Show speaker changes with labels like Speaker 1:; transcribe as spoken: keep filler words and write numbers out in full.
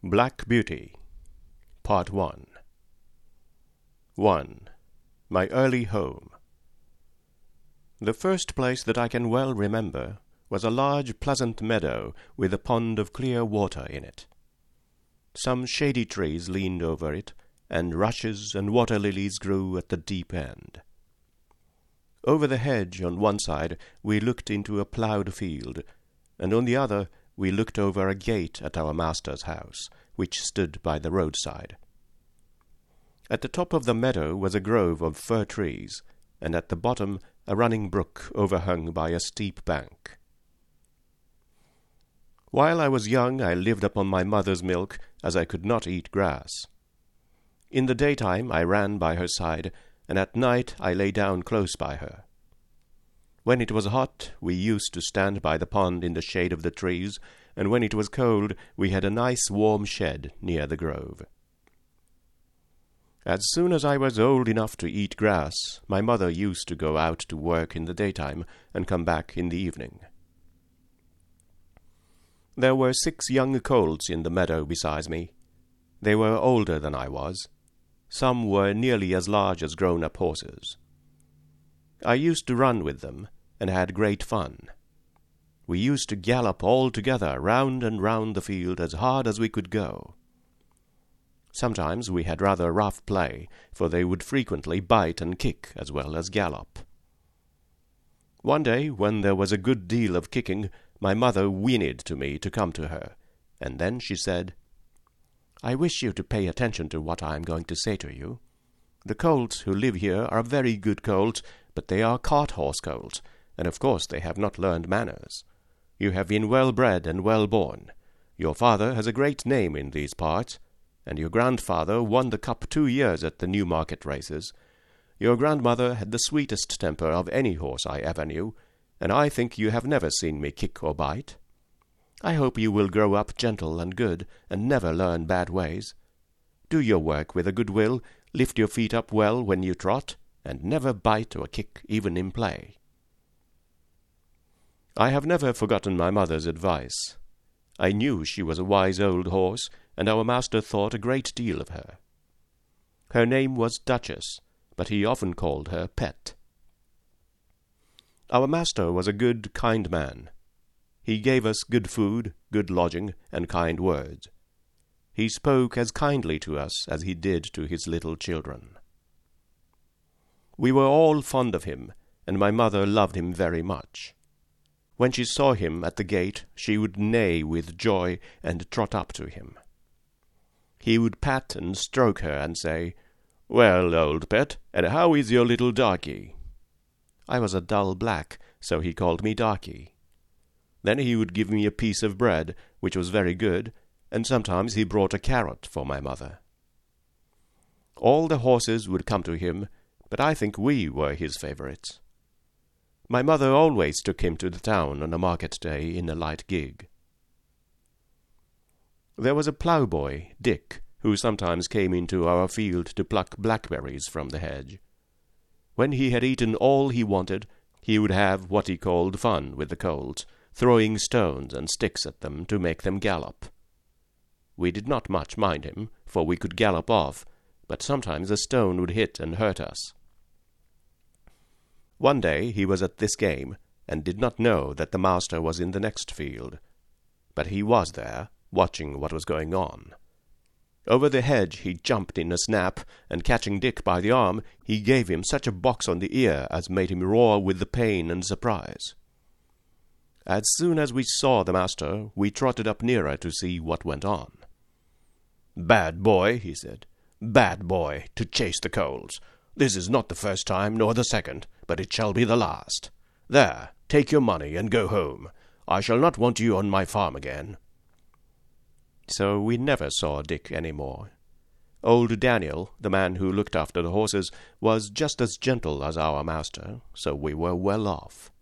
Speaker 1: Black Beauty Part one one. My Early Home. The first place that I can well remember was a large pleasant meadow with a pond of clear water in it. Some shady trees leaned over it, and rushes and water-lilies grew at the deep end. Over the hedge on one side we looked into a ploughed field, and on the other we looked over a gate at our master's house, which stood by the roadside. At the top of the meadow was a grove of fir trees, and at the bottom a running brook overhung by a steep bank. While I was young I lived upon my mother's milk, as I could not eat grass. In the daytime I ran by her side, and at night I lay down close by her. When it was hot, we used to stand by the pond in the shade of the trees, and when it was cold, we had a nice warm shed near the grove. As soon as I was old enough to eat grass, my mother used to go out to work in the daytime and come back in the evening. There were six young colts in the meadow beside me. They were older than I was. Some were nearly as large as grown-up horses. I used to run with them, and had great fun. We used to gallop all together round and round the field as hard as we could go. Sometimes we had rather rough play, for they would frequently bite and kick as well as gallop. One day, when there was a good deal of kicking, my mother whinnied to me to come to her, and then she said, "I wish you to pay attention to what I am going to say to you. The colts who live here are very good colts, but they are cart-horse colts, and of course they have not learned manners. You have been well bred and well born. Your father has a great name in these parts, and your grandfather won the cup two years at the Newmarket races. Your grandmother had the sweetest temper of any horse I ever knew, and I think you have never seen me kick or bite. I hope you will grow up gentle and good, and never learn bad ways. Do your work with a good will, lift your feet up well when you trot, and never bite or kick even in play." I have never forgotten my mother's advice. I knew she was a wise old horse, and our master thought a great deal of her. Her name was Duchess, but he often called her Pet. Our master was a good, kind man. He gave us good food, good lodging, and kind words. He spoke as kindly to us as he did to his little children. We were all fond of him, and my mother loved him very much. When she saw him at the gate, she would neigh with joy and trot up to him. He would pat and stroke her and say, "Well, old Pet, and how is your little darky?" I was a dull black, so he called me Darky. Then he would give me a piece of bread, which was very good, and sometimes he brought a carrot for my mother. All the horses would come to him, but I think we were his favourites. My mother always took him to the town on a market day in a light gig. There was a ploughboy, Dick, who sometimes came into our field to pluck blackberries from the hedge. When he had eaten all he wanted, he would have what he called fun with the colts, throwing stones and sticks at them to make them gallop. We did not much mind him, for we could gallop off, but sometimes a stone would hit and hurt us. One day he was at this game, and did not know that the master was in the next field. But he was there, watching what was going on. Over the hedge he jumped in a snap, and catching Dick by the arm, he gave him such a box on the ear as made him roar with the pain and surprise. As soon as we saw the master, we trotted up nearer to see what went on. "Bad boy," he said, "bad boy, to chase the colts. This is not the first time nor the second, but it shall be the last. There, take your money and go home. I shall not want you on my farm again." So we never saw Dick any more. Old Daniel, the man who looked after the horses, was just as gentle as our master, so we were well off.